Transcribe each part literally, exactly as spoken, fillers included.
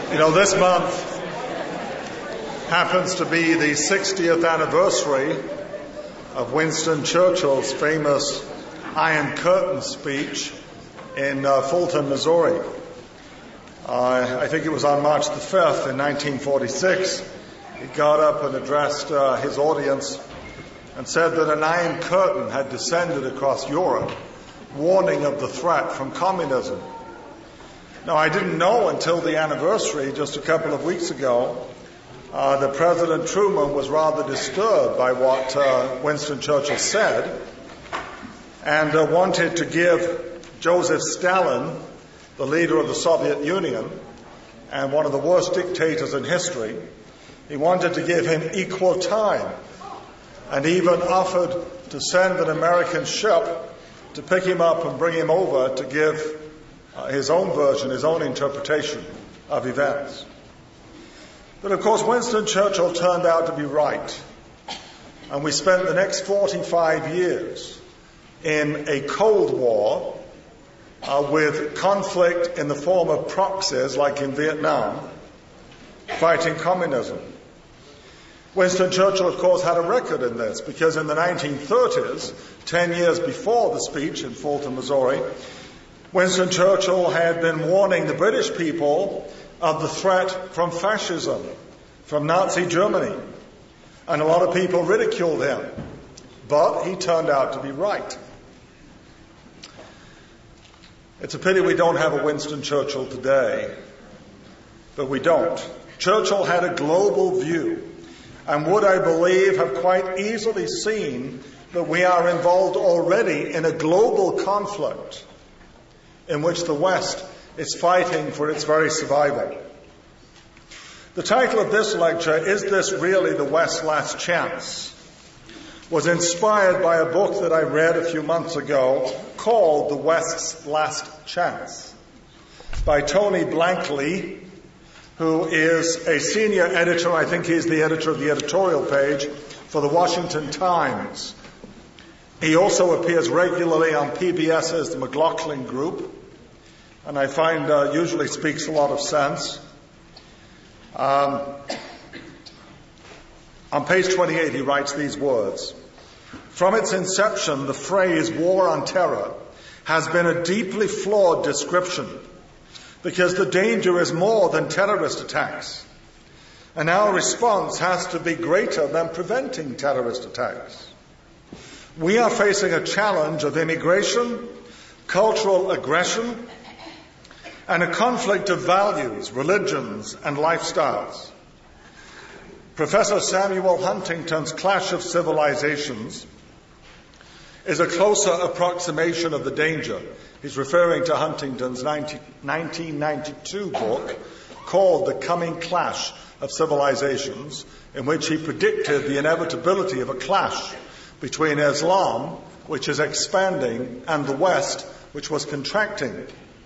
You know, this month happens to be the sixtieth anniversary of Winston Churchill's famous Iron Curtain speech in uh, Fulton, Missouri. Uh, I think it was on March the fifth in nineteen forty-six. He got up and addressed uh, his audience and said that an iron curtain had descended across Europe, warning of the threat from communism. Now, I didn't know until the anniversary, just a couple of weeks ago, uh, that President Truman was rather disturbed by what uh, Winston Churchill said and uh, wanted to give Joseph Stalin, the leader of the Soviet Union and one of the worst dictators in history, he wanted to give him equal time and even offered to send an American ship to pick him up and bring him over to give uh, his own version, his own interpretation of events. But of course, Winston Churchill turned out to be right. And we spent the next forty-five years in a Cold War uh, with conflict in the form of proxies, like in Vietnam, fighting communism. Winston Churchill, of course, had a record in this because in the nineteen thirties, ten years before the speech in Fulton, Missouri, Winston Churchill had been warning the British people of the threat from fascism, from Nazi Germany. And a lot of people ridiculed him. But he turned out to be right. It's a pity we don't have a Winston Churchill today. But we don't. Churchill had a global view and would, I believe, have quite easily seen that we are involved already in a global conflict in which the West is fighting for its very survival. The title of this lecture, Is This Really the West's Last Chance?, was inspired by a book that I read a few months ago called The West's Last Chance by Tony Blankley, who is a senior editor, I think he's the editor of the editorial page, for the Washington Times. He also appears regularly on P B S's The McLaughlin Group, and I find uh, usually speaks a lot of sense. Um, on page twenty-eight, he writes these words: "From its inception, the phrase war on terror has been a deeply flawed description, because the danger is more than terrorist attacks, and our response has to be greater than preventing terrorist attacks. We are facing a challenge of immigration, cultural aggression, and a conflict of values, religions, and lifestyles. Professor Samuel Huntington's Clash of Civilizations is a closer approximation of the danger." He's referring to Huntington's nineteen ninety-two book called The Coming Clash of Civilizations, in which he predicted the inevitability of a clash between Islam, which is expanding, and the West, which was contracting.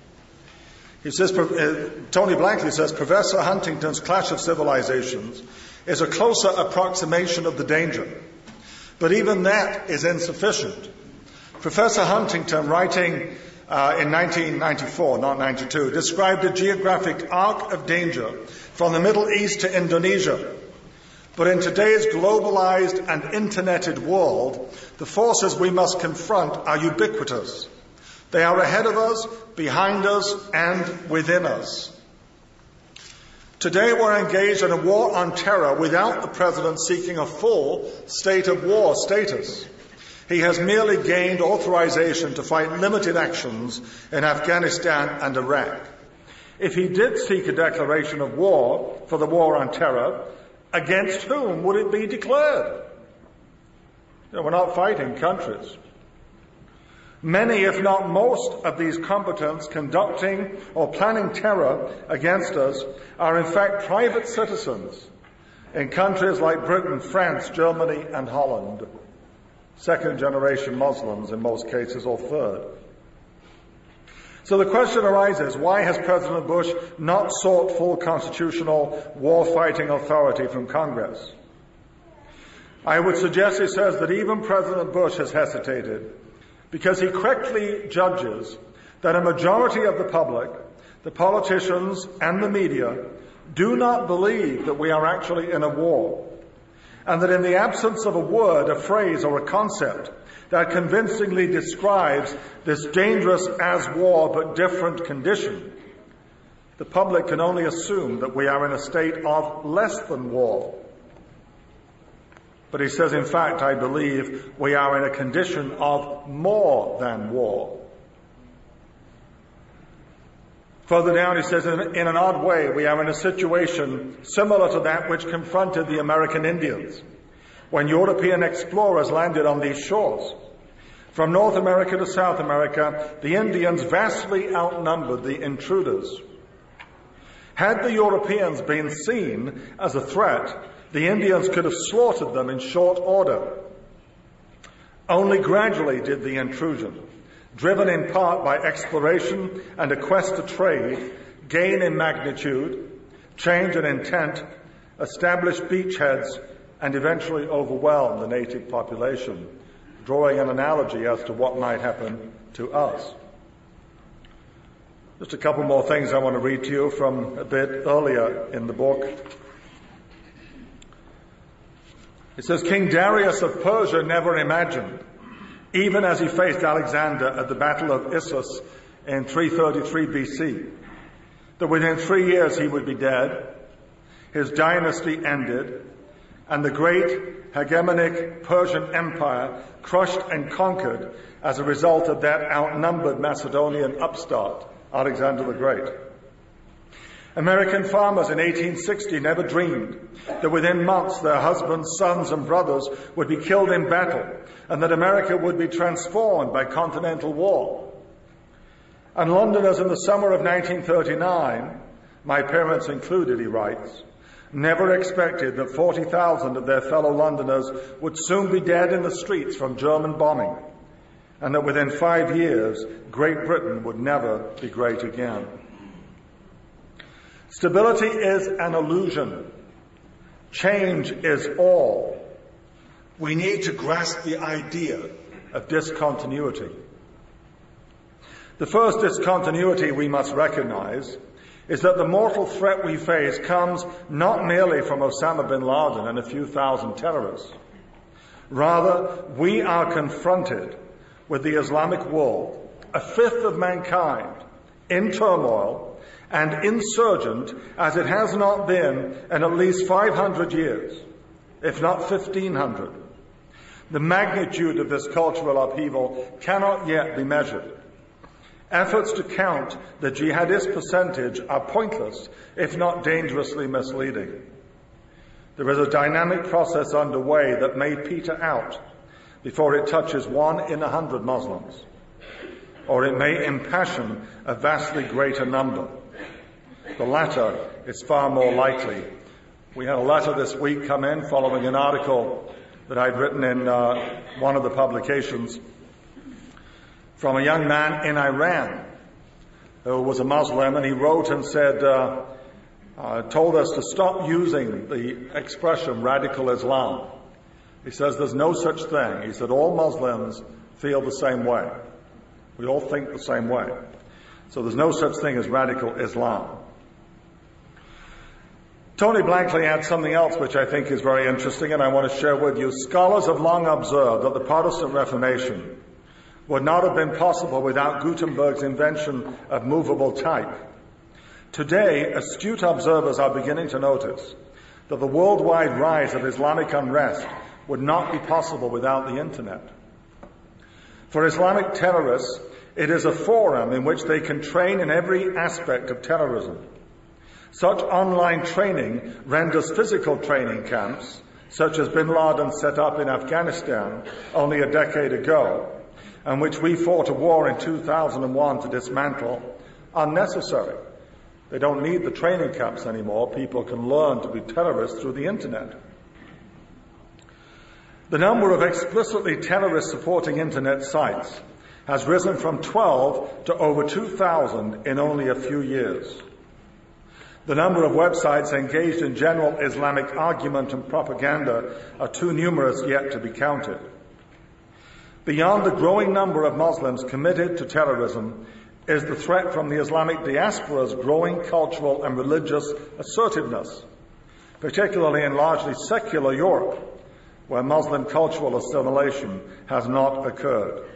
He says, uh, Tony Blankley says, Professor Huntington's Clash of Civilizations is a closer approximation of the danger. But even that is insufficient. Professor Huntington, writing uh, in nineteen ninety-four, not ninety-two, described a geographic arc of danger from the Middle East to Indonesia. But in today's globalized and interneted world, the forces we must confront are ubiquitous. They are ahead of us, behind us, and within us. Today we're engaged in a war on terror without the President seeking a full state of war status. He has merely gained authorization to fight limited actions in Afghanistan and Iraq. If he did seek a declaration of war for the war on terror, against whom would it be declared? You know, we're not fighting countries. Many, if not most, of these combatants conducting or planning terror against us are in fact private citizens in countries like Britain, France, Germany, and Holland. Second generation Muslims in most cases, or third. So the question arises, why has President Bush not sought full constitutional war-fighting authority from Congress? I would suggest, he says, that even President Bush has hesitated because he correctly judges that a majority of the public, the politicians and the media, do not believe that we are actually in a war, and that in the absence of a word, a phrase, or a concept that convincingly describes this dangerous as war but different condition, the public can only assume that we are in a state of less than war. But he says, in fact, I believe we are in a condition of more than war. Further down, he says, in, in an odd way, we are in a situation similar to that which confronted the American Indians when European explorers landed on these shores. From North America to South America, the Indians vastly outnumbered the intruders. Had the Europeans been seen as a threat, the Indians could have slaughtered them in short order. Only gradually did the intrusion, driven in part by exploration and a quest to trade, gain in magnitude, change in intent, establish beachheads, and eventually overwhelm the native population, drawing an analogy as to what might happen to us. Just a couple more things I want to read to you from a bit earlier in the book. It says, King Darius of Persia never imagined, even as he faced Alexander at the Battle of Issus in three thirty-three B C, that within three years he would be dead, his dynasty ended, and the great hegemonic Persian Empire crushed and conquered as a result of that outnumbered Macedonian upstart, Alexander the Great. American farmers in eighteen sixty never dreamed that within months their husbands, sons, and brothers would be killed in battle, and that America would be transformed by continental war. And Londoners in the summer of nineteen thirty-nine, my parents included, he writes, never expected that forty thousand of their fellow Londoners would soon be dead in the streets from German bombing, and that within five years, Great Britain would never be great again. Stability is an illusion. Change is all. We need to grasp the idea of discontinuity. The first discontinuity we must recognize is that the mortal threat we face comes not merely from Osama bin Laden and a few thousand terrorists. Rather, we are confronted with the Islamic world, a fifth of mankind, in turmoil and insurgent as it has not been in at least five hundred years, if not fifteen hundred. The magnitude of this cultural upheaval cannot yet be measured. Efforts to count the jihadist percentage are pointless, if not dangerously misleading. There is a dynamic process underway that may peter out before it touches one in a hundred Muslims, or it may impassion a vastly greater number. The latter is far more likely. We had a letter this week come in following an article that I'd written in uh, one of the publications from a young man in Iran who was a Muslim, and he wrote and said, uh, uh, told us to stop using the expression radical Islam. He says there's no such thing. He said all Muslims feel the same way. We all think the same way. So there's no such thing as radical Islam. Tony Blankley adds something else which I think is very interesting, and I want to share with you. Scholars have long observed that the Protestant Reformation would not have been possible without Gutenberg's invention of movable type. Today, astute observers are beginning to notice that the worldwide rise of Islamic unrest would not be possible without the Internet. For Islamic terrorists, it is a forum in which they can train in every aspect of terrorism. Such online training renders physical training camps, such as bin Laden set up in Afghanistan only a decade ago, and which we fought a war in two thousand one to dismantle, unnecessary. They don't need the training camps anymore. People can learn to be terrorists through the Internet. The number of explicitly terrorist-supporting Internet sites has risen from twelve to over two thousand in only a few years. The number of websites engaged in general Islamic argument and propaganda are too numerous yet to be counted. Beyond the growing number of Muslims committed to terrorism, is the threat from the Islamic diaspora's growing cultural and religious assertiveness, particularly in largely secular Europe, where Muslim cultural assimilation has not occurred.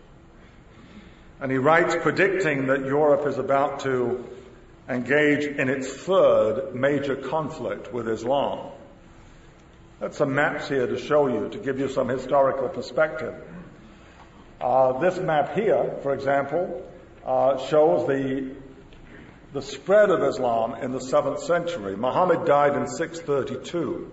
And he writes, predicting that Europe is about to engage in its third major conflict with Islam. That's some maps here to show you, to give you some historical perspective. Uh, this map here, for example, uh, shows the, the spread of Islam in the seventh century. Muhammad died in six thirty-two.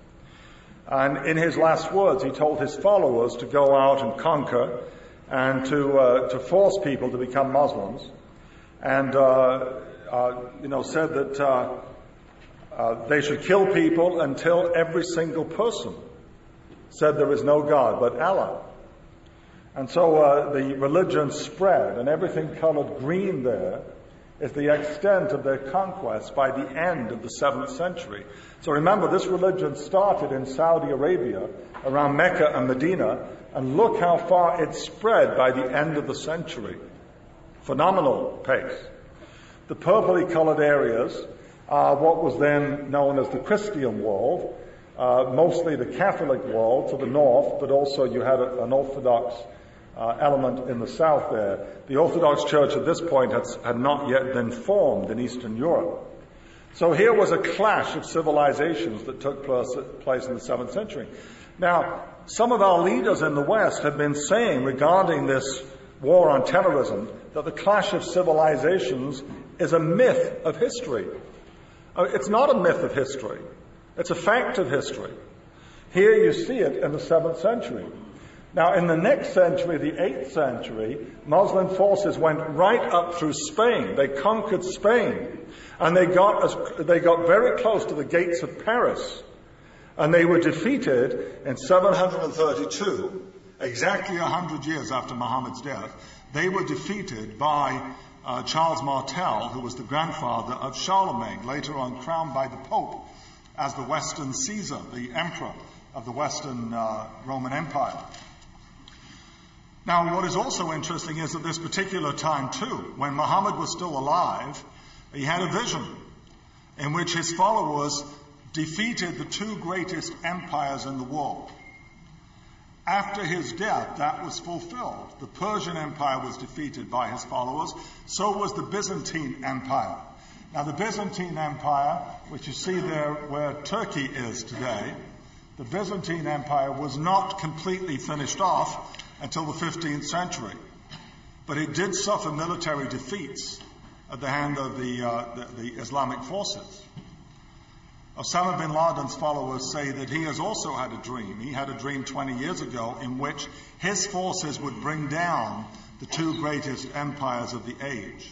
And in his last words, he told his followers to go out and conquer and to, uh, to force people to become Muslims. And, uh, uh, you know, said that uh, uh, they should kill people until every single person said there is no God but Allah. And so uh, the religion spread, and everything colored green there is the extent of their conquest by the end of the seventh century. So remember, this religion started in Saudi Arabia, around Mecca and Medina, and look how far it spread by the end of the century. Phenomenal pace. The purpley colored areas are what was then known as the Christian world, uh, mostly the Catholic world to the north, but also you had a, an Orthodox uh, element in the south there. The Orthodox Church at this point had, had not yet been formed in Eastern Europe. So here was a clash of civilizations that took place in the seventh century. Now, some of our leaders in the West have been saying regarding this war on terrorism that the clash of civilizations is a myth of history. Uh, it's not a myth of history. It's a fact of history. Here you see it in the seventh century. Now, in the next century, the eighth century, Muslim forces went right up through Spain. They conquered Spain. And they got, as, they got very close to the gates of Paris. And they were defeated in seven thirty-two, exactly one hundred years after Muhammad's death. They were defeated by uh, Charles Martel, who was the grandfather of Charlemagne, later on crowned by the Pope as the Western Caesar, the emperor of the Western uh, Roman Empire. Now, what is also interesting is at this particular time, too, when Muhammad was still alive, he had a vision in which his followers defeated the two greatest empires in the world. After his death, that was fulfilled. The Persian Empire was defeated by his followers. So was the Byzantine Empire. Now, the Byzantine Empire, which you see there where Turkey is today, the Byzantine Empire was not completely finished off until the fifteenth century. But it did suffer military defeats at the hand of the, uh, the, the Islamic forces. Osama bin Laden's followers say that he has also had a dream. He had a dream twenty years ago in which his forces would bring down the two greatest empires of the age.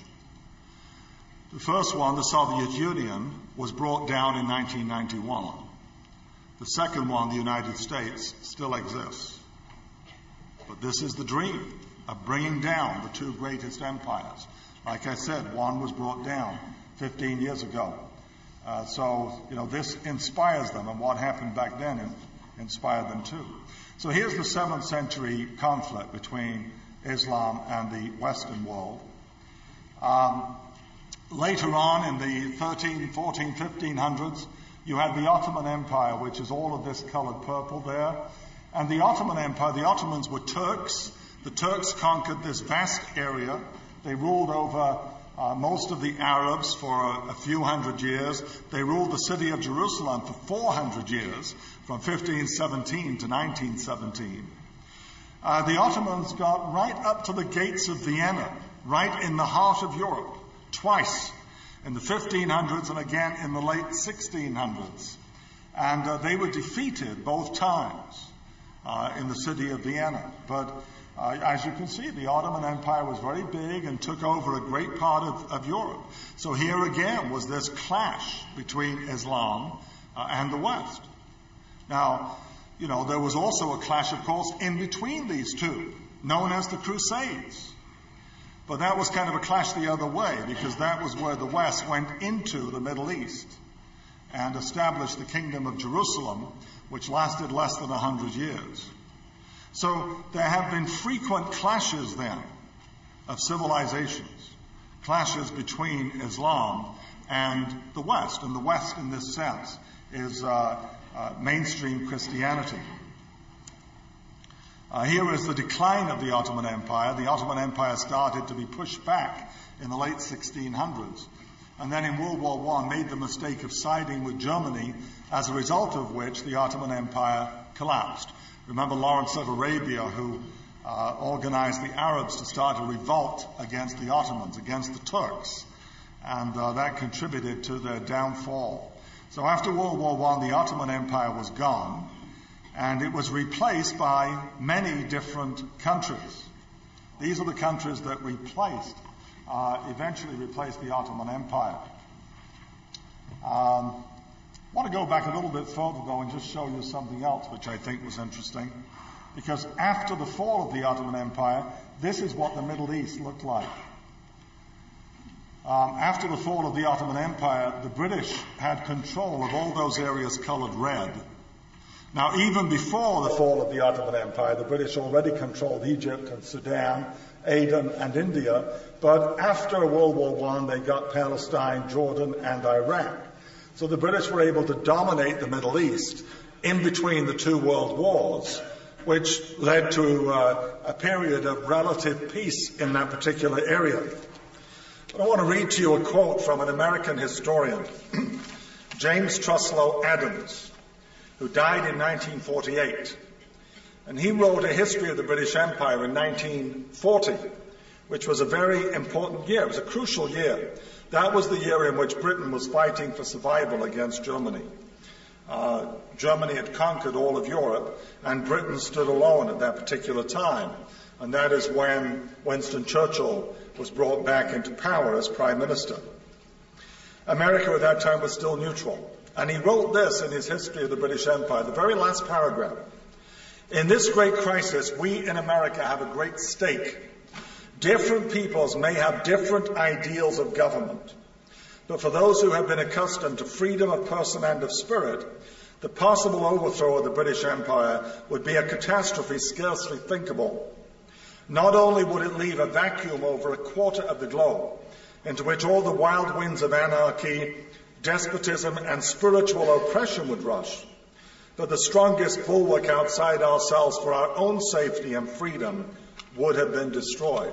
The first one, the Soviet Union, was brought down in nineteen ninety-one. The second one, the United States, still exists. But this is the dream of bringing down the two greatest empires. Like I said, one was brought down fifteen years ago. Uh, so, you know, this inspires them, and what happened back then in, inspired them too. So here's the seventh century conflict between Islam and the Western world. Um, later on in the thirteen, fourteen, fifteen hundreds, you had the Ottoman Empire, which is all of this colored purple there. And the Ottoman Empire, the Ottomans were Turks. The Turks conquered this vast area. They ruled over Uh, most of the Arabs for a, a few hundred years. They ruled the city of Jerusalem for four hundred years, from fifteen seventeen to nineteen seventeen. Uh, the Ottomans got right up to the gates of Vienna, right in the heart of Europe, twice, in the fifteen hundreds and again in the late sixteen hundreds. And uh, they were defeated both times uh, in the city of Vienna. But Uh, as you can see, the Ottoman Empire was very big and took over a great part of, of Europe. So here again was this clash between Islam uh, and the West. Now, you know, there was also a clash, of course, in between these two, known as the Crusades. But that was kind of a clash the other way, because that was where the West went into the Middle East and established the Kingdom of Jerusalem, which lasted less than a hundred years. So there have been frequent clashes then of civilizations. clashes between Islam and the West. And the West, in this sense, is uh, uh, mainstream Christianity. Uh, here is the decline of the Ottoman Empire. The Ottoman Empire started to be pushed back in the late sixteen hundreds. And then in World War One made the mistake of siding with Germany, as a result of which the Ottoman Empire collapsed. Remember Lawrence of Arabia, who uh, organized the Arabs to start a revolt against the Ottomans, against the Turks. And uh, that contributed to their downfall. So after World War One, the Ottoman Empire was gone, and it was replaced by many different countries. These are the countries that replaced, uh, eventually replaced the Ottoman Empire. Um, I want to go back a little bit further, though, and just show you something else which I think was interesting. Because after the fall of the Ottoman Empire, this is what the Middle East looked like. Um, after the fall of the Ottoman Empire, the British had control of all those areas colored red. Now, even before the fall of the Ottoman Empire, the British already controlled Egypt and Sudan, Aden and India. But after World War One, they got Palestine, Jordan and Iraq. So the British were able to dominate the Middle East in between the two world wars, which led to uh, a period of relative peace in that particular area. But I want to read to you a quote from an American historian, James Truslow Adams, who died in nineteen forty-eight. And he wrote a history of the British Empire in nineteen forty, which was a very important year. It was a crucial year. That was the year in which Britain was fighting for survival against Germany. Uh, Germany had conquered all of Europe, and Britain stood alone at that particular time. And that is when Winston Churchill was brought back into power as Prime Minister. America at that time was still neutral. And he wrote this in his history of the British Empire, the very last paragraph. In this great crisis, we in America have a great stake. Different peoples may have different ideals of government. But for those who have been accustomed to freedom of person and of spirit, the possible overthrow of the British Empire would be a catastrophe scarcely thinkable. Not only would it leave a vacuum over a quarter of the globe, into which all the wild winds of anarchy, despotism, and spiritual oppression would rush, but the strongest bulwark outside ourselves for our own safety and freedom would have been destroyed.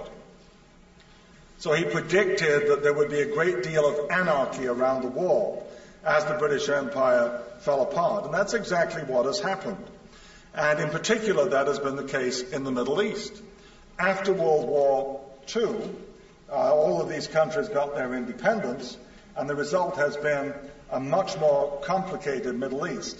So he predicted that there would be a great deal of anarchy around the world as the British Empire fell apart. And that's exactly what has happened. And in particular, that has been the case in the Middle East. After World War Two, uh, all of these countries got their independence, and the result has been a much more complicated Middle East.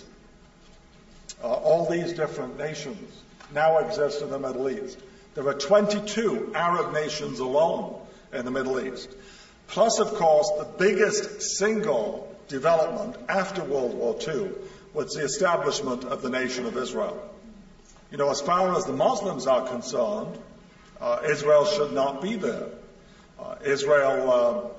Uh, all these different nations now exist in the Middle East. There are twenty-two Arab nations alone in the Middle East. Plus, of course, the biggest single development after World War Two was the establishment of the nation of Israel. You know, as far as the Muslims are concerned, uh, Israel should not be there. Uh, Israel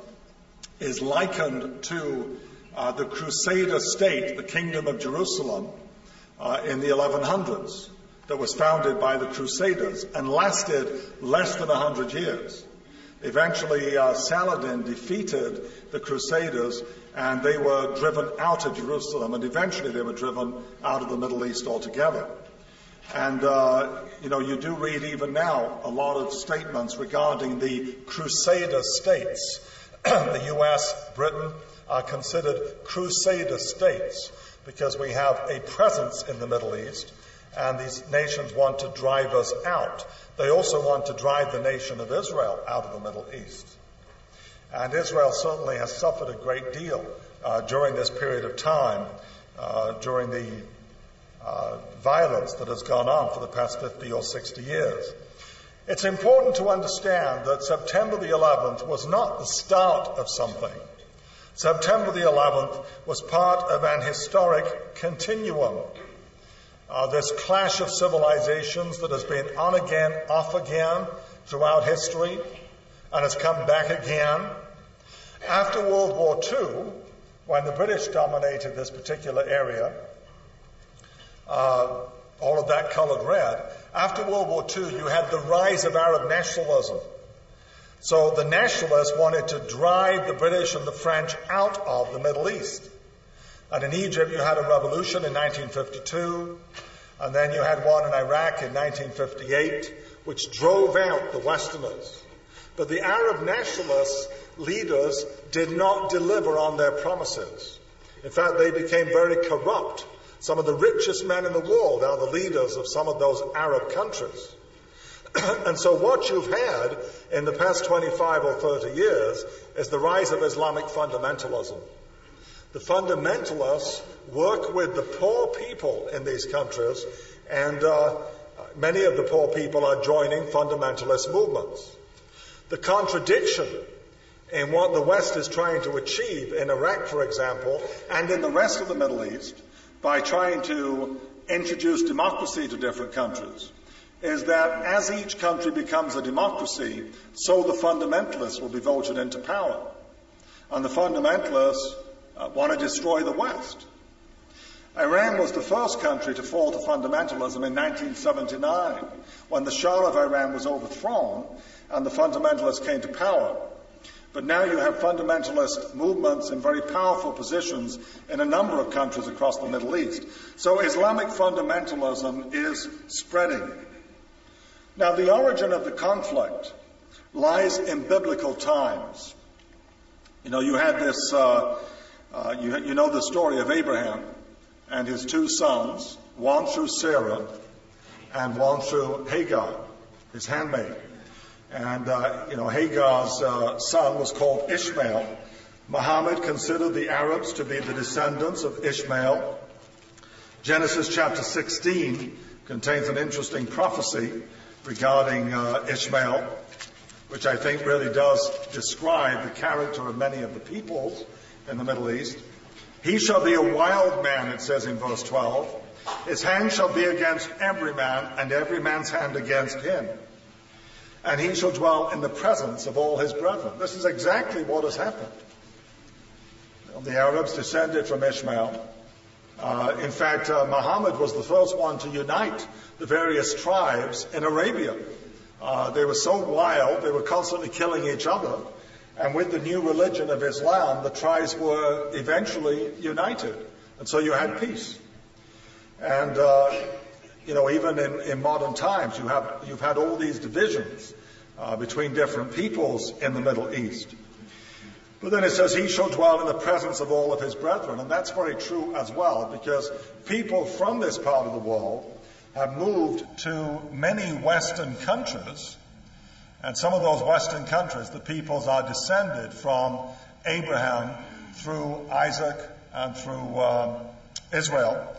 uh, is likened to uh, the Crusader state, the Kingdom of Jerusalem, uh, in the eleven hundreds, that was founded by the Crusaders and lasted less than one hundred years. Eventually, uh, Saladin defeated the Crusaders, and they were driven out of Jerusalem, and eventually they were driven out of the Middle East altogether. And, uh, you know, you do read even now a lot of statements regarding the Crusader states. The U S, Britain are considered Crusader states because we have a presence in the Middle East, and these nations want to drive us out. They also want to drive the nation of Israel out of the Middle East. And Israel certainly has suffered a great deal uh, during this period of time, uh, during the uh, violence that has gone on for the past fifty or sixty years. It's important to understand that September the eleventh was not the start of something. September the eleventh was part of an historic continuum. Uh, this clash of civilizations that has been on again, off again throughout history, and has come back again. After World War Two, when the British dominated this particular area, uh, all of that colored red, after World War Two, you had the rise of Arab nationalism. So the nationalists wanted to drive the British and the French out of the Middle East. And in Egypt, you had a revolution in nineteen fifty-two, and then you had one in Iraq in nineteen fifty-eight, which drove out the Westerners. But the Arab nationalist leaders did not deliver on their promises. In fact, they became very corrupt. Some of the richest men in the world are the leaders of some of those Arab countries. And so what you've had in the past twenty-five or thirty years is the rise of Islamic fundamentalism. The fundamentalists work with the poor people in these countries, and uh, many of the poor people are joining fundamentalist movements. The contradiction in what the West is trying to achieve in Iraq, for example, and in the rest of the Middle East, by trying to introduce democracy to different countries, is that as each country becomes a democracy, so the fundamentalists will be voted into power. And the fundamentalists uh, want to destroy the West. Iran was the first country to fall to fundamentalism in nineteen seventy-nine, when the Shah of Iran was overthrown and the fundamentalists came to power. But now you have fundamentalist movements in very powerful positions in a number of countries across the Middle East. So Islamic fundamentalism is spreading. Now, the origin of the conflict lies in biblical times. You know, you had this, uh, uh, you, you know the story of Abraham and his two sons, one through Sarah and one through Hagar, his handmaid. And, uh, you know, Hagar's uh, son was called Ishmael. Muhammad considered the Arabs to be the descendants of Ishmael. Genesis chapter sixteen contains an interesting prophecy regarding uh, Ishmael, which I think really does describe the character of many of the peoples in the Middle East. He shall be a wild man, it says in verse twelve. His hand shall be against every man, and every man's hand against him. And he shall dwell in the presence of all his brethren. This is exactly what has happened. The Arabs descended from Ishmael. Uh, in fact, uh, Muhammad was the first one to unite the various tribes in Arabia. Uh, they were so wild, they were constantly killing each other. And with the new religion of Islam, the tribes were eventually united. And so you had peace. And, uh, you know, even in, in modern times, you have, you've had all these divisions uh, between different peoples in the Middle East. But then it says, he shall dwell in the presence of all of his brethren. And that's very true as well, because people from this part of the world have moved to many Western countries. And some of those Western countries, the peoples are descended from Abraham through Isaac and through um, Israel,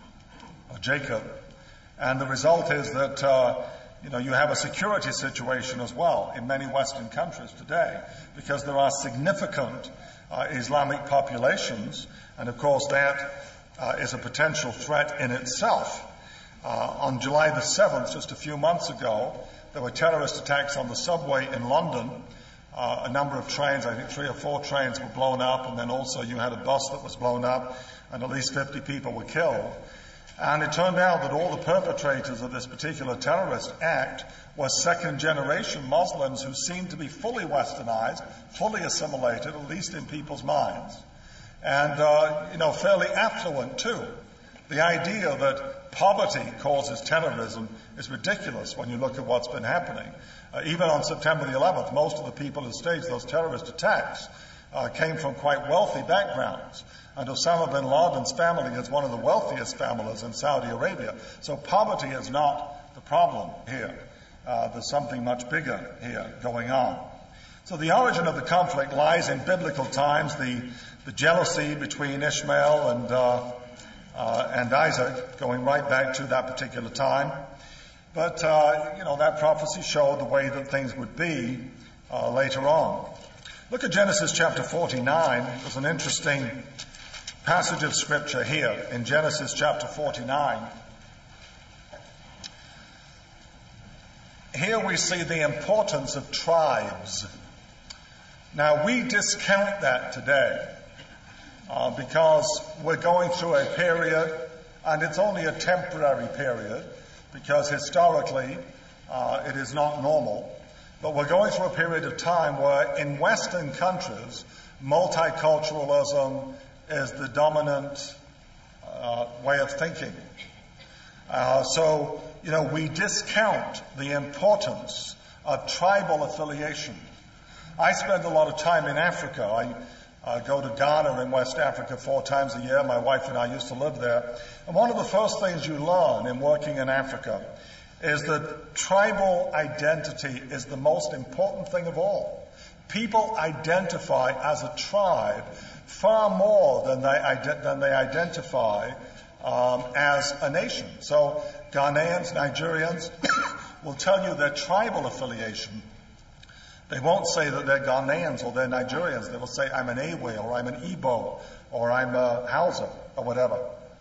or Jacob. And the result is that, uh, you know, you have a security situation as well in many Western countries today, because there are significant uh, Islamic populations, and of course that uh, is a potential threat in itself. Uh, on July the seventh, just a few months ago, there were terrorist attacks on the subway in London. Uh, a number of trains, I think three or four trains were blown up, and then also you had a bus that was blown up, and at least fifty people were killed. And it turned out that all the perpetrators of this particular terrorist act were second-generation Muslims who seemed to be fully westernized, fully assimilated, at least in people's minds, and, uh, you know, fairly affluent too. The idea that poverty causes terrorism is ridiculous when you look at what's been happening. Uh, even on September the eleventh, most of the people who staged those terrorist attacks uh, came from quite wealthy backgrounds. And Osama bin Laden's family is one of the wealthiest families in Saudi Arabia. So poverty is not the problem here. Uh, there's something much bigger here going on. So the origin of the conflict lies in biblical times, the, the jealousy between Ishmael and, uh, uh, and Isaac, going right back to that particular time. But, uh, you know, that prophecy showed the way that things would be uh, later on. Look at Genesis chapter forty-nine. There's an interesting passage of scripture here in Genesis chapter forty-nine. Here we see the importance of tribes. Now we discount that today uh, because we're going through a period, and it's only a temporary period, because historically uh, it is not normal. But we're going through a period of time where in Western countries, multiculturalism is the dominant uh, way of thinking. Uh, so, you know, we discount the importance of tribal affiliation. I spend a lot of time in Africa. I uh, go to Ghana in West Africa four times a year. My wife and I used to live there. And one of the first things you learn in working in Africa is that tribal identity is the most important thing of all. People identify as a tribe far more than they, ide- than they identify um, as a nation. So Ghanaians, Nigerians will tell you their tribal affiliation. They won't say that they're Ghanaians or they're Nigerians. They will say, I'm an Ewe, or I'm an Igbo, or I'm a Hausa, or whatever.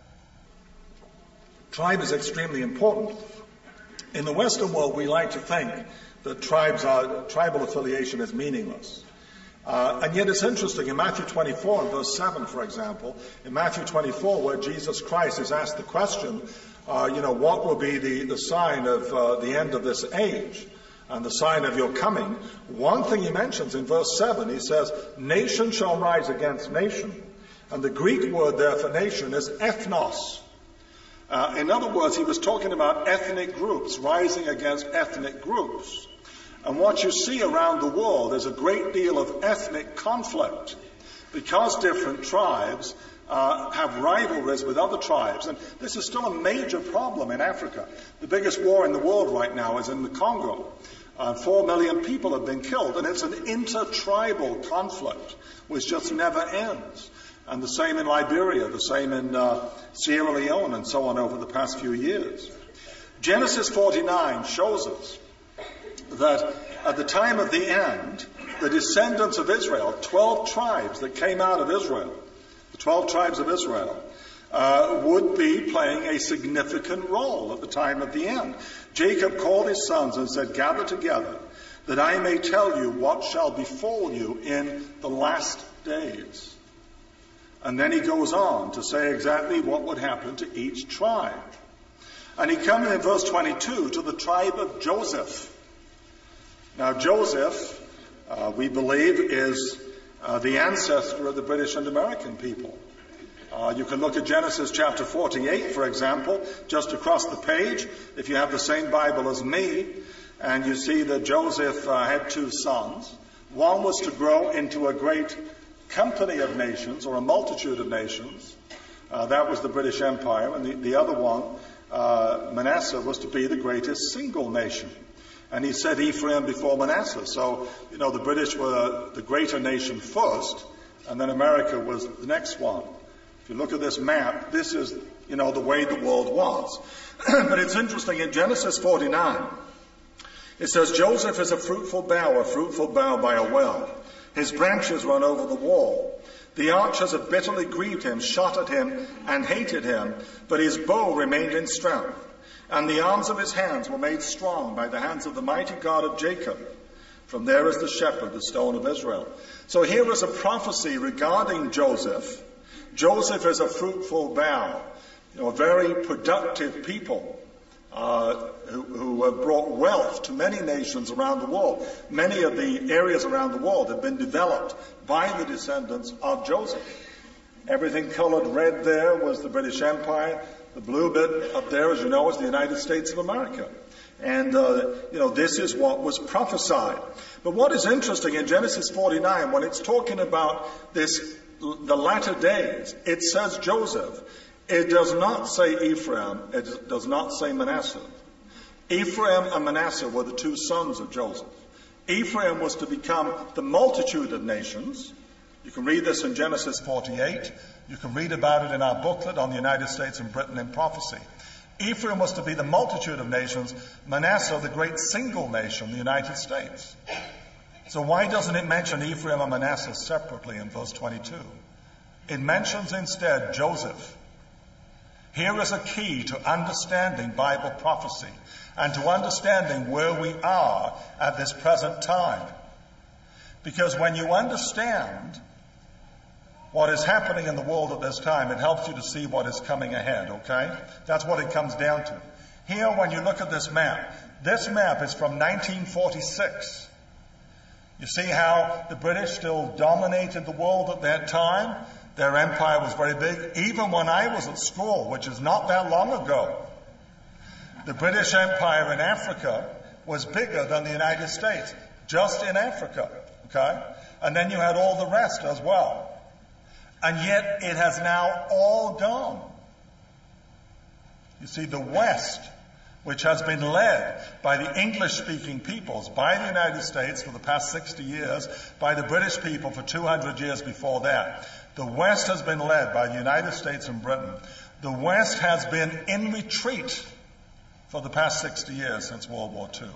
Tribe is extremely important. In the Western world, we like to think that tribes are, tribal affiliation is meaningless. Uh, and yet it's interesting, in Matthew twenty-four and verse seven, for example, in Matthew twenty-four, where Jesus Christ is asked the question, uh, you know, what will be the, the sign of uh, the end of this age and the sign of your coming? One thing he mentions in verse seven, he says, nation shall rise against nation. And the Greek word there for nation is ethnos. Uh, in other words, he was talking about ethnic groups rising against ethnic groups. And what you see around the world is a great deal of ethnic conflict because different tribes uh, have rivalries with other tribes. And this is still a major problem in Africa. The biggest war in the world right now is in the Congo. Uh, four million people have been killed, and it's an intertribal conflict which just never ends. And the same in Liberia, the same in uh, Sierra Leone, and so on over the past few years. Genesis forty-nine shows us that at the time of the end, the descendants of Israel, twelve tribes that came out of Israel, the twelve tribes of Israel, uh, would be playing a significant role at the time of the end. Jacob called his sons and said, gather together, that I may tell you what shall befall you in the last days. And then he goes on to say exactly what would happen to each tribe. And he comes in verse twenty-two to the tribe of Joseph. Now Joseph, uh, we believe, is uh, the ancestor of the British and American people. Uh, you can look at Genesis chapter forty-eight, for example, just across the page, if you have the same Bible as me, and you see that Joseph uh, had two sons. One was to grow into a great company of nations, or a multitude of nations. Uh, that was the British Empire. And the, the other one, uh, Manasseh, was to be the greatest single nation. And he said Ephraim before Manasseh. So, you know, the British were the greater nation first, and then America was the next one. If you look at this map, this is, you know, the way the world was. But it's interesting, in Genesis forty-nine, it says, Joseph is a fruitful bough, a fruitful bough by a well. His branches run over the wall. The archers have bitterly grieved him, shot at him, and hated him, but his bow remained in strength. And the arms of his hands were made strong by the hands of the mighty God of Jacob. From there is the shepherd, the stone of Israel. So here is a prophecy regarding Joseph. Joseph is a fruitful bough, you know, a very productive people. Uh, who, who have brought wealth to many nations around the world. Many of the areas around the world have been developed by the descendants of Joseph. Everything colored red there was the British Empire. The blue bit up there, as you know, is the United States of America. And, uh, you know, this is what was prophesied. But what is interesting in Genesis forty-nine, when it's talking about this, the latter days, it says Joseph. It does not say Ephraim. It does not say Manasseh. Ephraim and Manasseh were the two sons of Joseph. Ephraim was to become the multitude of nations. You can read this in Genesis forty-eight. You can read about it in our booklet on the United States and Britain in Prophecy. Ephraim was to be the multitude of nations. Manasseh, the great single nation, the United States. So why doesn't it mention Ephraim and Manasseh separately in verse twenty-two? It mentions instead Joseph. Here is a key to understanding Bible prophecy and to understanding where we are at this present time. Because when you understand what is happening in the world at this time, it helps you to see what is coming ahead, okay? That's what it comes down to. Here, when you look at this map, this map is from nineteen forty-six. You see how the British still dominated the world at that time? Their empire was very big. Even when I was at school, which is not that long ago, the British Empire in Africa was bigger than the United States, just in Africa, okay? And then you had all the rest as well. And yet it has now all gone. You see, the West, which has been led by the English-speaking peoples, by the United States for the past sixty years, by the British people for two hundred years before that. The West has been led by the United States and Britain. The West has been in retreat for the past sixty years since World War Two.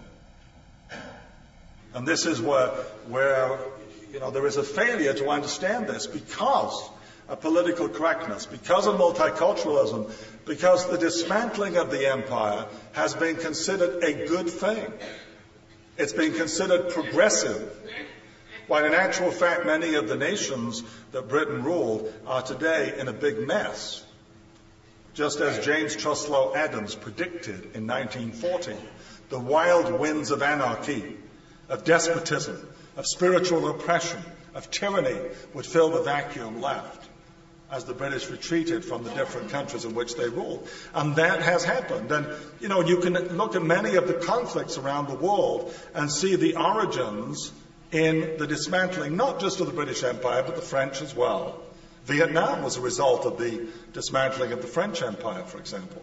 And this is where, where you know, there is a failure to understand this because of political correctness, because of multiculturalism, because the dismantling of the empire has been considered a good thing. It's been considered progressive, when in actual fact many of the nations that Britain ruled are today in a big mess. Just as James Truslow Adams predicted in nineteen forty, the wild winds of anarchy, of despotism, of spiritual oppression, of tyranny would fill the vacuum left as the British retreated from the different countries in which they ruled. And that has happened. And, you know, you can look at many of the conflicts around the world and see the origins in the dismantling, not just of the British Empire, but the French as well. Vietnam was a result of the dismantling of the French Empire, for example.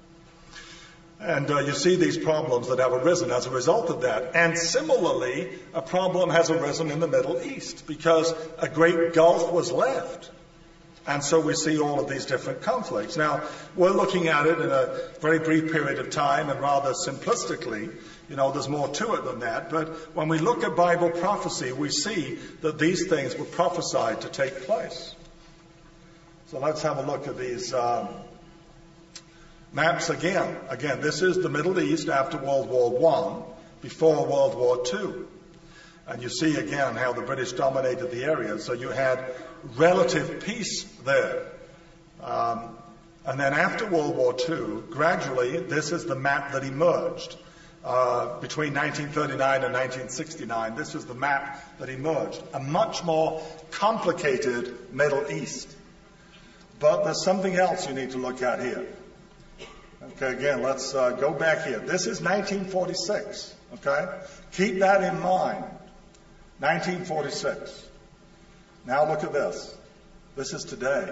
And uh, you see these problems that have arisen as a result of that. And similarly, a problem has arisen in the Middle East because a great gulf was left. And so we see all of these different conflicts. Now, we're looking at it in a very brief period of time and rather simplistically. You know, there's more to it than that. But when we look at Bible prophecy, we see that these things were prophesied to take place. So let's have a look at these um, maps again. Again, this is the Middle East after World War One, before World War Two. And you see again how the British dominated the area. So you had relative peace there. Um, and then after World War Two, gradually, this is the map that emerged. Uh, between nineteen thirty-nine and nineteen sixty-nine, this is the map that emerged. A much more complicated Middle East. But there's something else you need to look at here. Okay, again, let's uh, go back here. This is nineteen forty-six, okay? Keep that in mind. nineteen forty-six. Now look at this. This is today.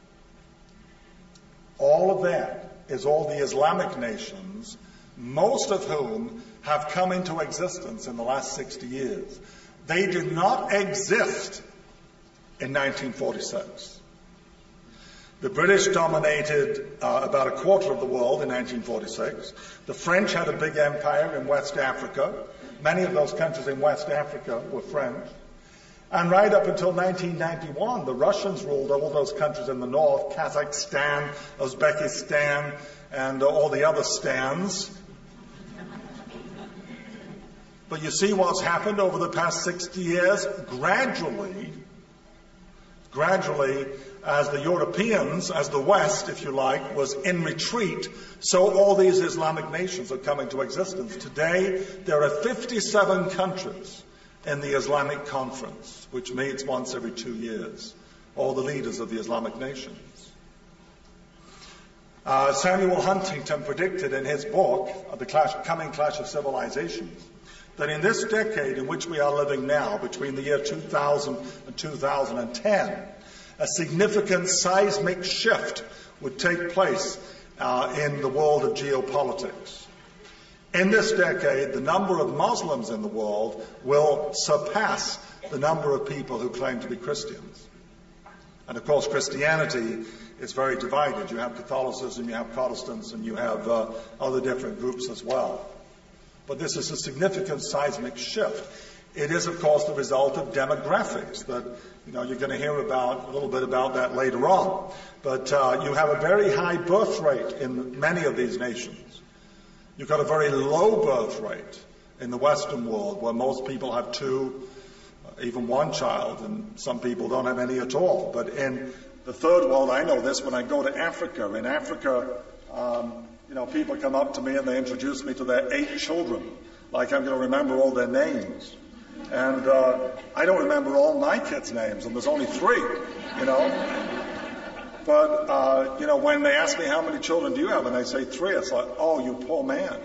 All of that is all the Islamic nations, most of whom have come into existence in the last sixty years. They did not exist in nineteen forty-six. The British dominated uh, about a quarter of the world in nineteen forty-six. The French had a big empire in West Africa. Many of those countries in West Africa were French. And right up until nineteen ninety-one, the Russians ruled all those countries in the north, Kazakhstan, Uzbekistan, and uh, all the other stands. But you see what's happened over the past sixty years? Gradually, gradually, as the Europeans, as the West, if you like, was in retreat, so all these Islamic nations are coming to existence. Today, there are fifty-seven countries in the Islamic Conference, which meets once every two years, all the leaders of the Islamic nations. Uh, Samuel Huntington predicted in his book, The Clash, Coming Clash of Civilizations, that in this decade in which we are living now, between the year two thousand and two thousand ten, a significant seismic shift would take place uh, in the world of geopolitics. In this decade, the number of Muslims in the world will surpass the number of people who claim to be Christians. And of course, Christianity is very divided. You have Catholicism, you have Protestants, and you have uh, other different groups as well. But this is a significant seismic shift. It is, of course, the result of demographics that, you know, you're going to hear about a little bit about that later on. But uh, you have a very high birth rate in many of these nations. You've got a very low birth rate in the Western world, where most people have two, even one child, and some people don't have any at all. But in the third world, I know this when I go to Africa. In Africa, um, you know, people come up to me and they introduce me to their eight children, like I'm going to remember all their names. And uh, I don't remember all my kids' names, and there's only three, you know. But, uh, you know, when they ask me how many children do you have, and I say three, it's like, oh, you poor man.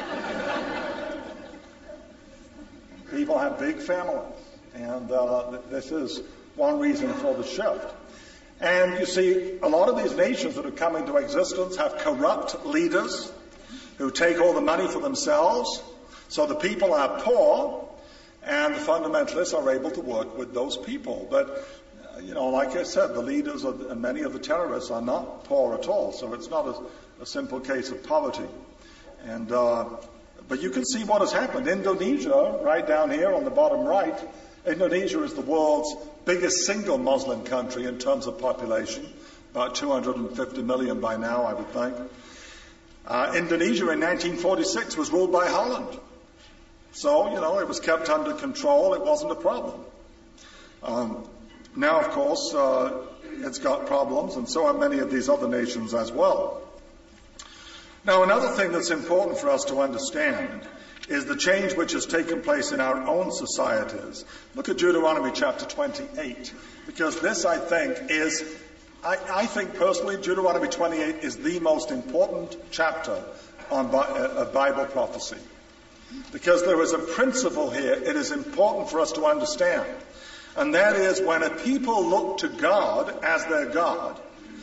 People have big families, and uh, this is one reason for the shift. And you see, a lot of these nations that have come into existence have corrupt leaders who take all the money for themselves, so the people are poor, and the fundamentalists are able to work with those people. But, uh, you know, like I said, the leaders of, and many of the terrorists are not poor at all, so it's not a, a simple case of poverty. And uh, but you can see what has happened. Indonesia, right down here on the bottom right, Indonesia is the world's biggest single Muslim country in terms of population, about two hundred fifty million by now, I would think. Uh, Indonesia in nineteen forty-six was ruled by Holland. So, you know, it was kept under control. It wasn't a problem. Um, now, of course, uh, it's got problems, and so have many of these other nations as well. Now, another thing that's important for us to understand is the change which has taken place in our own societies. Look at Deuteronomy chapter twenty-eight, because this, I think, is, I, I think personally, Deuteronomy twenty-eight is the most important chapter on Bi- uh, Bible prophecy. Because there is a principle here it is important for us to understand. And that is, when a people look to God as their God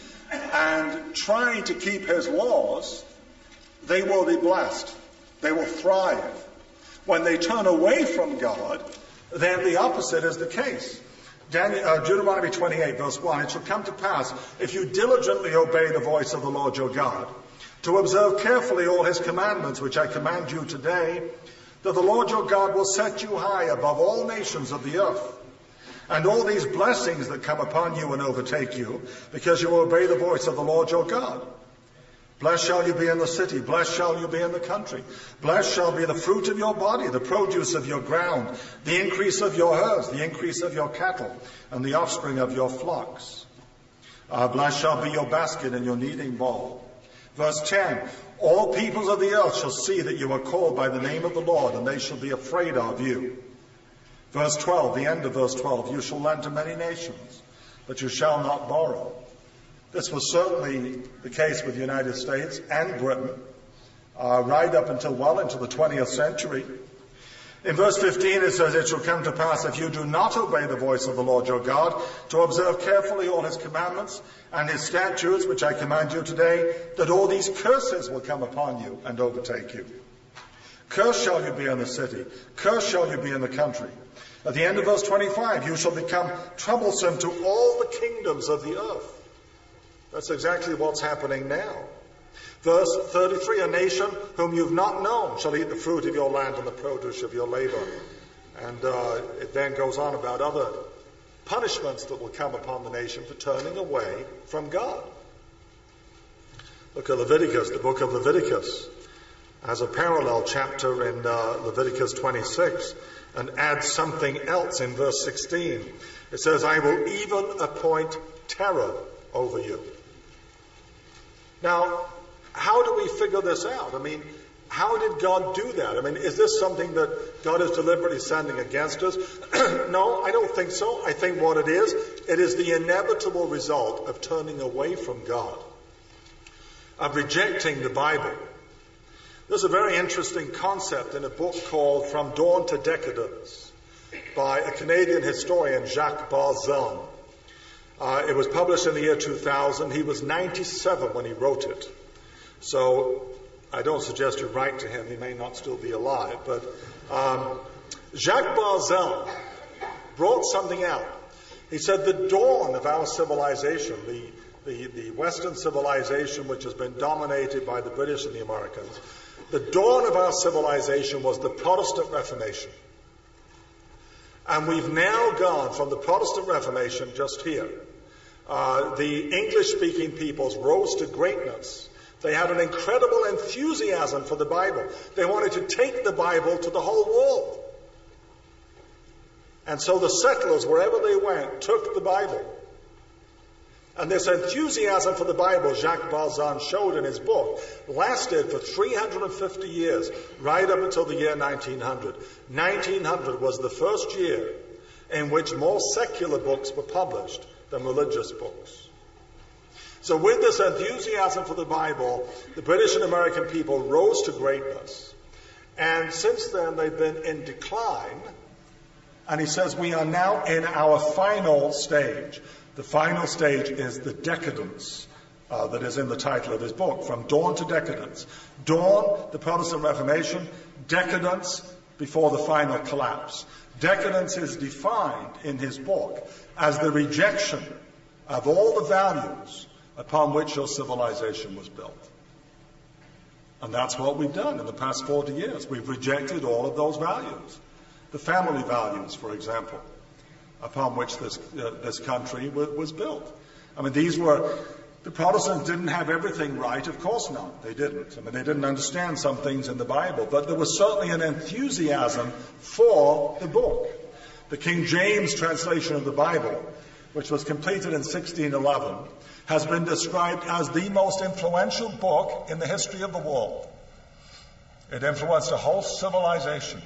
and try to keep His laws, they will be blessed. They will thrive. When they turn away from God, then the opposite is the case. Daniel, uh, Deuteronomy twenty-eight, verse one, it shall come to pass, if you diligently obey the voice of the Lord your God, to observe carefully all His commandments, which I command you today, that the Lord your God will set you high above all nations of the earth. And all these blessings that come upon you and overtake you, because you obey the voice of the Lord your God. Blessed shall you be in the city, blessed shall you be in the country. Blessed shall be the fruit of your body, the produce of your ground, the increase of your herds, the increase of your cattle, and the offspring of your flocks. Uh, blessed shall be your basket and your kneading bowl. Verse ten, all peoples of the earth shall see that you are called by the name of the Lord, and they shall be afraid of you. Verse twelve, the end of verse twelve, you shall lend to many nations, but you shall not borrow. This was certainly the case with the United States and Britain, uh, right up until well into the twentieth century. In verse fifteen it says, it shall come to pass, if you do not obey the voice of the Lord your God, to observe carefully all His commandments and His statutes, which I command you today, that all these curses will come upon you and overtake you. Cursed shall you be in the city, cursed shall you be in the country. At the end of verse twenty-five, you shall become troublesome to all the kingdoms of the earth. That's exactly what's happening now. Verse thirty-three, a nation whom you've not known shall eat the fruit of your land and the produce of your labor. And uh, it then goes on about other punishments that will come upon the nation for turning away from God. Look at Leviticus, the book of Leviticus, has a parallel chapter in uh, Leviticus twenty-six, and adds something else in verse sixteen. It says, I will even appoint terror over you. Now, how do we figure this out? I mean, how did God do that? I mean, is this something that God is deliberately sending against us? No, I don't think so. I think what it is, it is the inevitable result of turning away from God, of rejecting the Bible. There's a very interesting concept in a book called From Dawn to Decadence by a Canadian historian, Jacques Barzun. Uh, it was published in the year two thousand. He was ninety-seven when he wrote it. So I don't suggest you write to him. He may not still be alive. But um, Jacques Barzun brought something out. He said the dawn of our civilization, the, the, the Western civilization which has been dominated by the British and the Americans, the dawn of our civilization was the Protestant Reformation. And we've now gone from the Protestant Reformation just here. Uh, the English-speaking peoples rose to greatness. They had an incredible enthusiasm for the Bible. They wanted to take the Bible to the whole world. And so the settlers, wherever they went, took the Bible. And this enthusiasm for the Bible, Jacques Balzan showed in his book, lasted for three hundred fifty years, right up until the year nineteen hundred. nineteen hundred was the first year in which more secular books were published than religious books. So with this enthusiasm for the Bible, the British and American people rose to greatness. And since then, they've been in decline. And he says we are now in our final stage. The final stage is the decadence uh, that is in the title of his book, From Dawn to Decadence. Dawn, the Protestant Reformation. Decadence, before the final collapse. Decadence is defined in his book as the rejection of all the values upon which your civilization was built. And that's what we've done in the past forty years. We've rejected all of those values. The family values, for example, upon which this uh, this country w- was built. I mean, these were, the Protestants didn't have everything right, of course not. They didn't. I mean, they didn't understand some things in the Bible, but there was certainly an enthusiasm for the book. The King James translation of the Bible, which was completed in sixteen eleven, has been described as the most influential book in the history of the world. It influenced a whole civilization.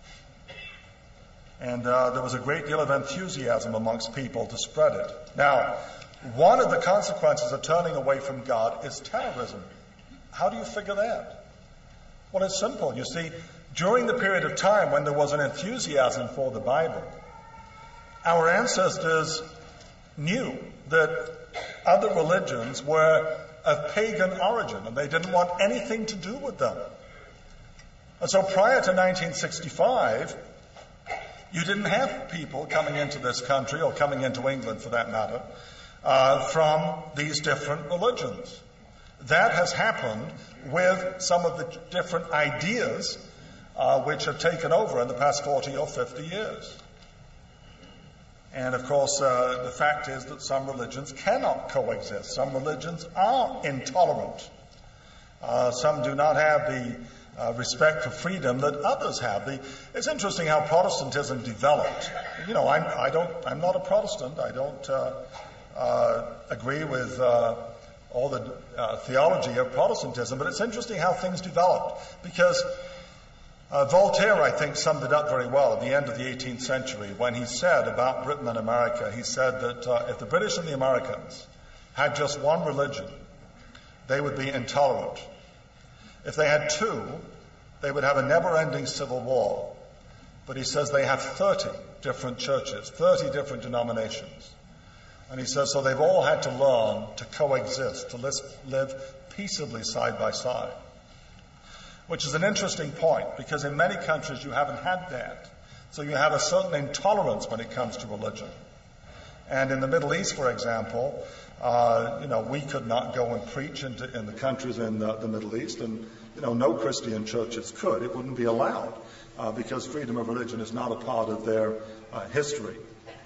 And uh, there was a great deal of enthusiasm amongst people to spread it. Now, one of the consequences of turning away from God is terrorism. How do you figure that? Well, it's simple. You see, during the period of time when there was an enthusiasm for the Bible, our ancestors knew that other religions were of pagan origin, and they didn't want anything to do with them. And so prior to nineteen sixty-five, you didn't have people coming into this country, or coming into England for that matter, uh, from these different religions. That has happened with some of the different ideas uh, which have taken over in the past forty or fifty years. And of course, uh, the fact is that some religions cannot coexist. Some religions are intolerant. Uh, some do not have the uh, respect for freedom that others have. The, it's interesting how Protestantism developed. You know, I'm, I don't, I'm not a Protestant. I don't uh, uh, agree with uh, all the uh, theology of Protestantism, but it's interesting how things developed, because Uh, Voltaire, I think, summed it up very well at the end of the eighteenth century when he said about Britain and America, he said that uh, if the British and the Americans had just one religion, they would be intolerant. If they had two, they would have a never-ending civil war. But he says they have thirty different churches, thirty different denominations. And he says, so they've all had to learn to coexist, to live peaceably side by side. Which is an interesting point, because in many countries you haven't had that. So you have a certain intolerance when it comes to religion. And in the Middle East, for example, uh, you know, we could not go and preach into, in the countries in the, the Middle East, and, you know, no Christian churches could. It wouldn't be allowed, uh, because freedom of religion is not a part of their uh, history.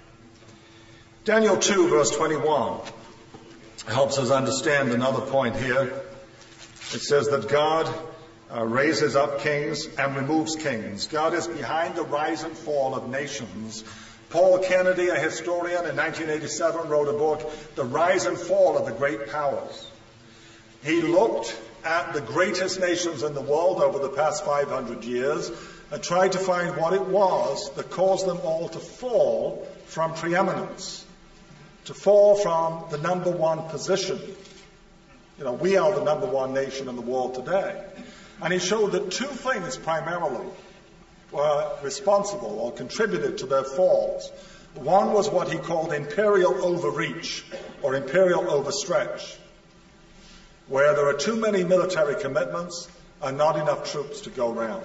Daniel two, verse twenty-one, helps us understand another point here. It says that God Uh, raises up kings and removes kings. God is behind the rise and fall of nations. Paul Kennedy, a historian, in nineteen eighty-seven wrote a book, The Rise and Fall of the Great Powers. He looked at the greatest nations in the world over the past five hundred years and tried to find what it was that caused them all to fall from preeminence, to fall from the number one position. You know, we are the number one nation in the world today. And he showed that two things primarily were responsible or contributed to their falls. One was what he called imperial overreach or imperial overstretch, where there are too many military commitments and not enough troops to go round.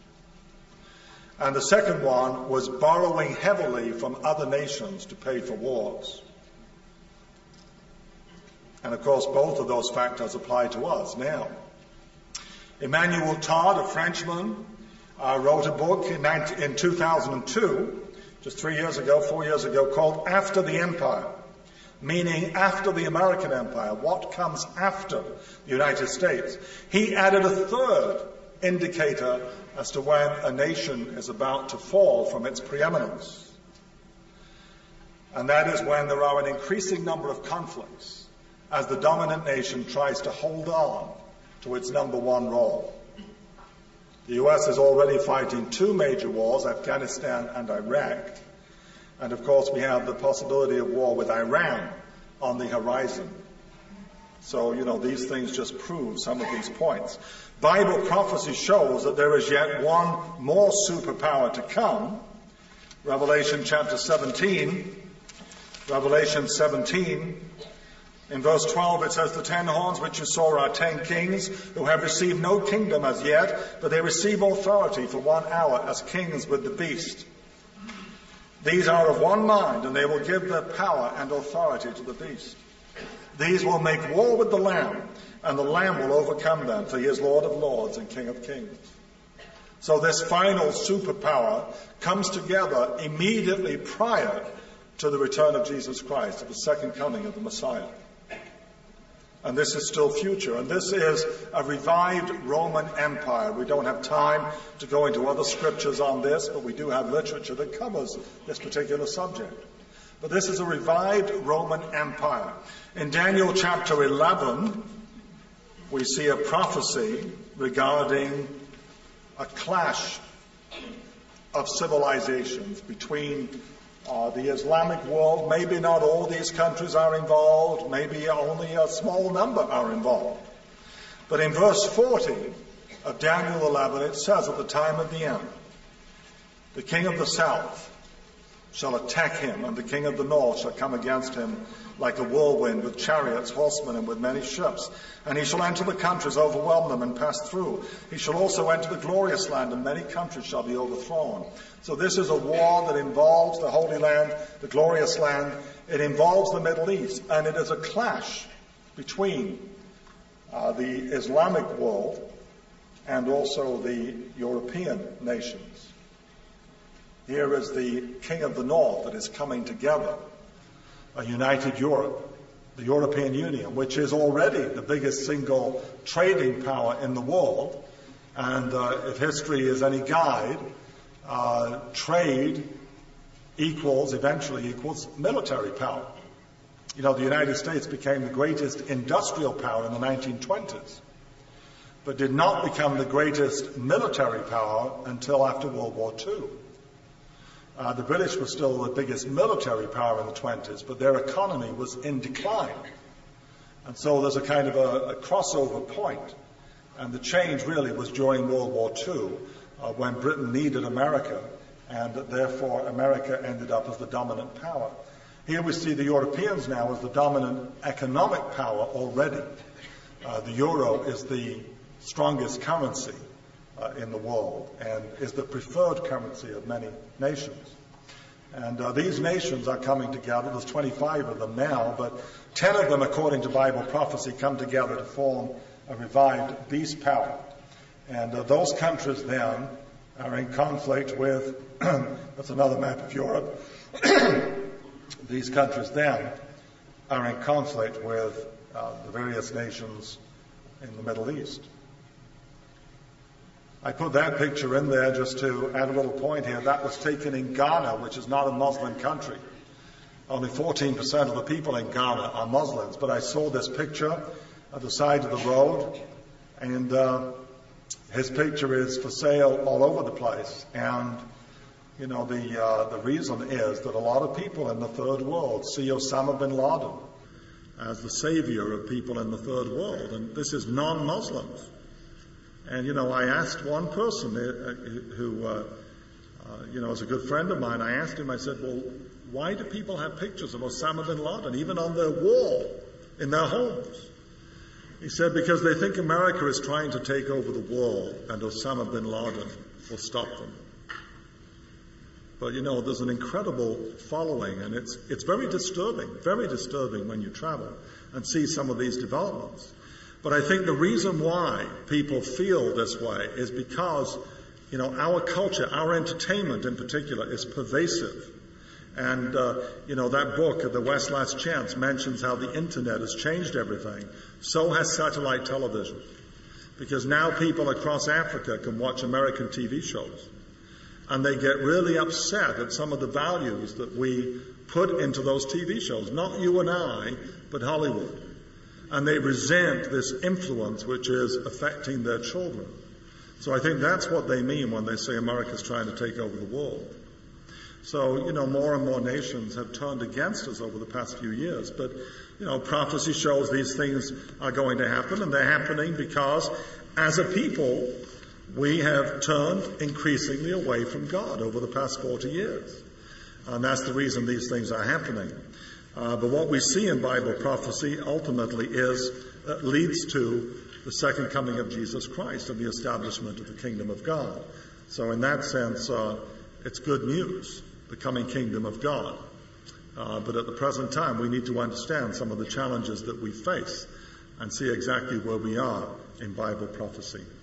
And the second one was borrowing heavily from other nations to pay for wars. And of course, both of those factors apply to us now. Emmanuel Todd, a Frenchman, uh, wrote a book in, nineteen, in two thousand two, just three years ago, four years ago, called After the Empire, meaning after the American Empire, what comes after the United States. He added a third indicator as to when a nation is about to fall from its preeminence. And that is when there are an increasing number of conflicts as the dominant nation tries to hold on to its number one role. The U S is already fighting two major wars, Afghanistan and Iraq. And of course we have the possibility of war with Iran on the horizon. So, you know, these things just prove some of these points. Bible prophecy shows that there is yet one more superpower to come. Revelation chapter seventeen. Revelation seventeen. In verse twelve it says, the ten horns which you saw are ten kings who have received no kingdom as yet, but they receive authority for one hour as kings with the beast. These are of one mind, and they will give their power and authority to the beast. These will make war with the Lamb, and the Lamb will overcome them, for he is Lord of lords and King of kings. So this final superpower comes together immediately prior to the return of Jesus Christ, to the second coming of the Messiah. And this is still future. And this is a revived Roman Empire. We don't have time to go into other scriptures on this, but we do have literature that covers this particular subject. But this is a revived Roman Empire. In Daniel chapter eleven, we see a prophecy regarding a clash of civilizations between uh, the Islamic world. Maybe not all these countries are involved. Maybe only a small number are involved. But in verse forty of Daniel eleven, it says, at the time of the end, the king of the south shall attack him, and the king of the north shall come against him like a whirlwind, with chariots, horsemen, and with many ships. And he shall enter the countries, overwhelm them, and pass through. He shall also enter the glorious land, and many countries shall be overthrown. So this is a war that involves the Holy Land, the glorious land. It involves the Middle East, and it is a clash between uh, the Islamic world and also the European nations. Here is the king of the north that is coming together, a united Europe, the European Union, which is already the biggest single trading power in the world. And uh, if history is any guide, uh, trade equals, eventually equals military power. You know, the United States became the greatest industrial power in the nineteen twenties, but did not become the greatest military power until after World War Two. Uh, the British were still the biggest military power in the twenties, but their economy was in decline. And so there's a kind of a, a crossover point. And the change really was during World War Two, uh, when Britain needed America, and therefore America ended up as the dominant power. Here we see the Europeans now as the dominant economic power already. Uh, the euro is the strongest currency Uh, in the world, and is the preferred currency of many nations. And uh, these nations are coming together. There's twenty-five of them now, but ten of them, according to Bible prophecy, come together to form a revived beast power. And uh, those countries then are in conflict with, that's another map of Europe, these countries then are in conflict with uh, the various nations in the Middle East. I put that picture in there just to add a little point here. That was taken in Ghana, which is not a Muslim country. Only fourteen percent of the people in Ghana are Muslims. But I saw this picture at the side of the road, and uh, his picture is for sale all over the place. And, you know, the, uh, the reason is that a lot of people in the third world see Osama bin Laden as the savior of people in the third world. And this is non-Muslims. And, you know, I asked one person who, uh, uh, you know, is a good friend of mine, I asked him, I said, well, why do people have pictures of Osama bin Laden, even on their wall, in their homes? He said, because they think America is trying to take over the world, and Osama bin Laden will stop them. But, you know, there's an incredible following, and it's, it's very disturbing, very disturbing when you travel and see some of these developments. But I think the reason why people feel this way is because, you know, our culture, our entertainment in particular, is pervasive. And, uh, you know, that book, The West's Last Chance, mentions how the internet has changed everything. So has satellite television. Because now people across Africa can watch American T V shows. And they get really upset at some of the values that we put into those T V shows. Not you and I, but Hollywood. And they resent this influence which is affecting their children. So I think that's what they mean when they say America's trying to take over the world. So, you know, more and more nations have turned against us over the past few years. But, you know, prophecy shows these things are going to happen, and they're happening because, as a people, we have turned increasingly away from God over the past forty years. And that's the reason these things are happening. Uh, but what we see in Bible prophecy ultimately is, uh, leads to the second coming of Jesus Christ and the establishment of the kingdom of God. So in that sense, uh, it's good news, the coming kingdom of God. Uh, but at the present time, we need to understand some of the challenges that we face and see exactly where we are in Bible prophecy.